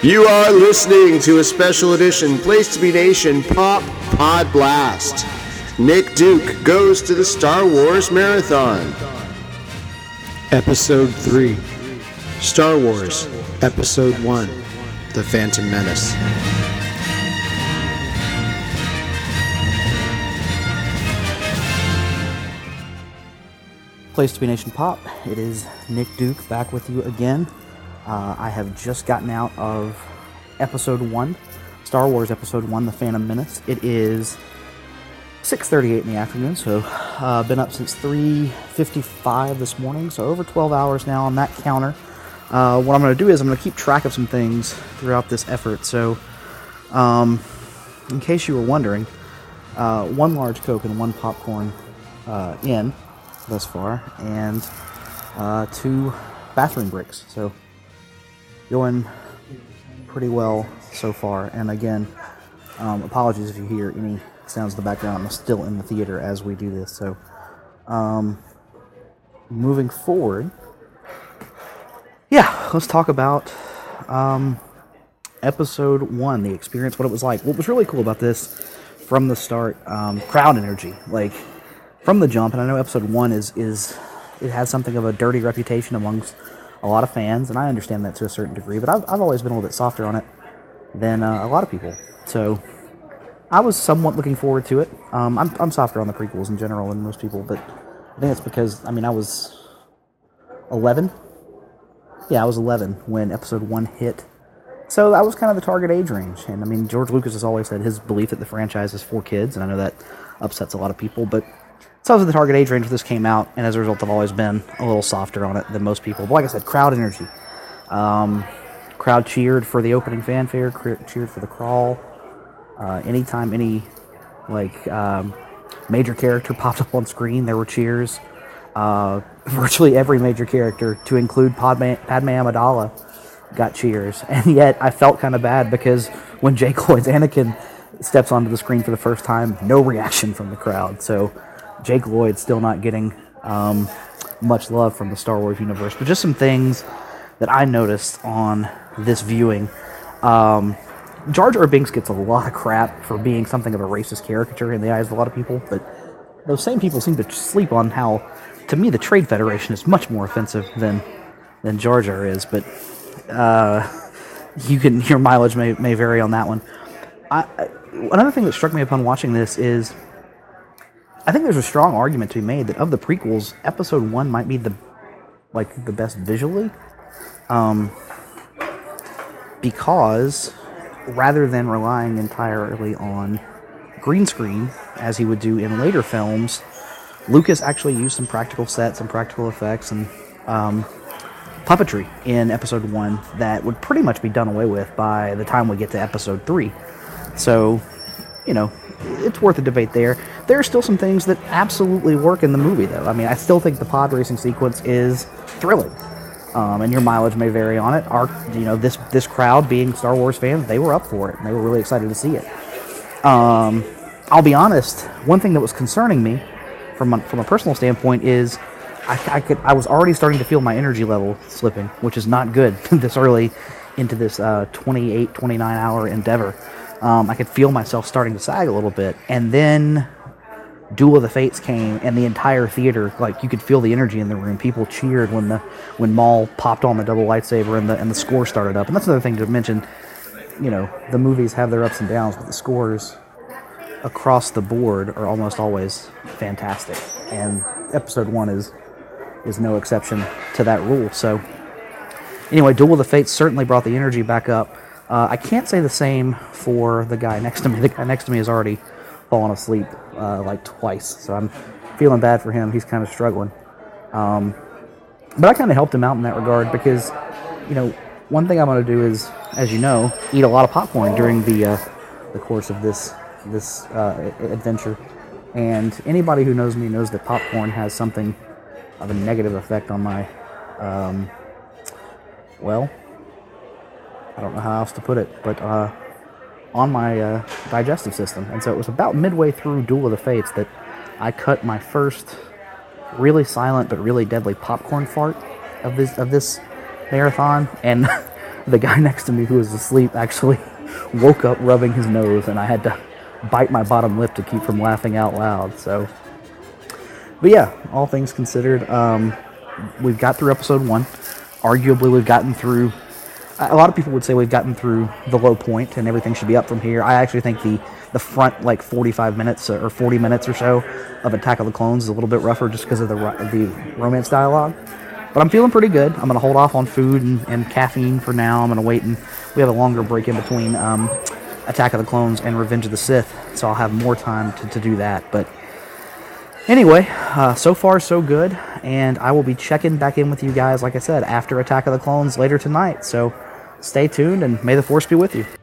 You are listening to a special edition Place to Be Nation Pop Pod Blast. Nick Duke goes to the Star Wars Marathon. Episode 3, Star Wars, Episode 1, The Phantom Menace. Place to Be Nation Pop. It is Nick Duke back with you again. I have just gotten out of Episode 1, Star Wars Episode 1, The Phantom Menace. It is 6:38 in the afternoon, so been up since 3:55 this morning, so over 12 hours now on that counter. What I'm going to do is I'm going to keep track of some things throughout this effort. So, in case you were wondering, one large Coke and one popcorn in thus far, and 2 bathroom breaks. So, going pretty well so far. And again, apologies if you hear any sounds in the background. I'm still in the theater as we do this. So, moving forward, let's talk about Episode 1, the experience, what it was like. What was really cool about this from the start, crowd energy, like from the jump. And I know Episode 1 is it has something of a dirty reputation amongst a lot of fans, and I understand that to a certain degree, but I've always been a little bit softer on it than a lot of people. So I was somewhat looking forward to it. I'm softer on the prequels in general than most people, but I think it's because, I was 11. Yeah, I was 11 when Episode 1 hit. So that was kind of the target age range. And George Lucas has always said his belief that the franchise is for kids, and I know that upsets a lot of people, but so I was at the target age range when this came out, and as a result, I've always been a little softer on it than most people. But like I said, crowd energy. Crowd cheered for the opening fanfare, cheered for the crawl. Anytime any major character popped up on screen, there were cheers. Virtually every major character, to include Padme Amidala, got cheers. And yet, I felt kind of bad because when Jake Lloyd's Anakin steps onto the screen for the first time, no reaction from the crowd. So Jake Lloyd still not getting much love from the Star Wars universe. But just some things that I noticed on this viewing. Jar Jar Binks gets a lot of crap for being something of a racist caricature in the eyes of a lot of people, but those same people seem to sleep on how, to me, the Trade Federation is much more offensive than Jar Jar is. But your mileage may vary on that one. Another thing that struck me upon watching this is, I think there's a strong argument to be made that of the prequels, Episode 1 might be the best visually, because rather than relying entirely on green screen, as he would do in later films, Lucas actually used some practical sets and practical effects and puppetry in Episode 1 that would pretty much be done away with by the time we get to Episode 3. So, it's worth a debate there. There are still some things that absolutely work in the movie, though. I still think the pod racing sequence is thrilling. And your mileage may vary on it. This crowd, being Star Wars fans, they were up for it, and they were really excited to see it. I'll be honest, one thing that was concerning me from a personal standpoint is I was already starting to feel my energy level slipping, which is not good this early into this 28, 29-hour endeavor. I could feel myself starting to sag a little bit, and then Duel of the Fates came, and the entire theater, you could feel the energy in the room. People cheered when Maul popped on the double lightsaber and the score started up. And that's another thing to mention. The movies have their ups and downs, but the scores across the board are almost always fantastic, and Episode 1 is no exception to that rule. So anyway, Duel of the Fates certainly brought the energy back up. I can't say the same for the guy next to me. The guy next to me has already fallen asleep twice, so I'm feeling bad for him. He's kind of struggling. But I kind of helped him out in that regard because, one thing I'm going to do is, as you know, eat a lot of popcorn during the course of this adventure. And anybody who knows me knows that popcorn has something of a negative effect on my, I don't know how else to put it, but on my digestive system. And so it was about midway through Duel of the Fates that I cut my first really silent but really deadly popcorn fart of this marathon, and the guy next to me who was asleep actually woke up rubbing his nose, and I had to bite my bottom lip to keep from laughing out loud. So, but yeah, all things considered, we've got through episode 1. Arguably, we've gotten through. A lot of people would say we've gotten through the low point and everything should be up from here. I actually think the front 45 minutes or 40 minutes or so of Attack of the Clones is a little bit rougher just because of the romance dialogue. But I'm feeling pretty good. I'm going to hold off on food and caffeine for now. I'm going to wait, and we have a longer break in between Attack of the Clones and Revenge of the Sith, so I'll have more time to do that. But anyway, so far so good, and I will be checking back in with you guys, like I said, after Attack of the Clones later tonight. So stay tuned, and may the Force be with you.